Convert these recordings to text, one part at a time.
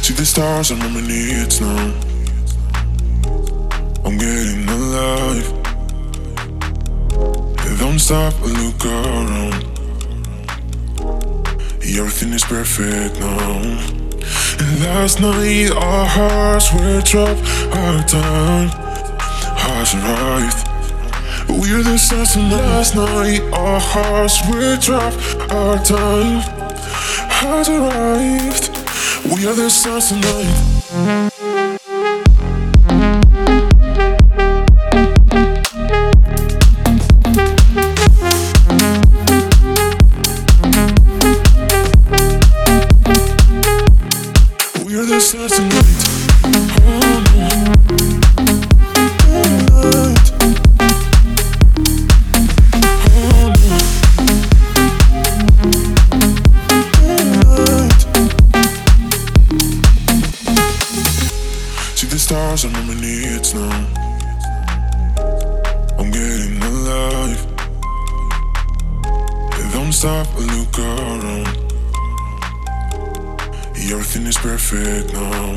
See the stars on my needs now. I'm getting alive. Don't stop and look around. Everything is perfect now. And last night our hearts were dropped. Our time has arrived. We're the stars and last night our hearts were dropped. Our time has arrived. We are the stars tonight. We're the stars tonight. Oh no. Tonight. Oh no. Tonight. See the stars on my needs now. I'm getting alive. Don't stop and look around. Everything is perfect now.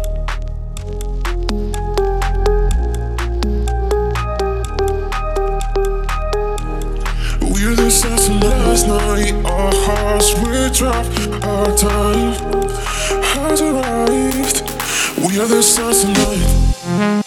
We're the stars from last night. Our hearts were dropped. Our time has arrived. We are the stars tonight.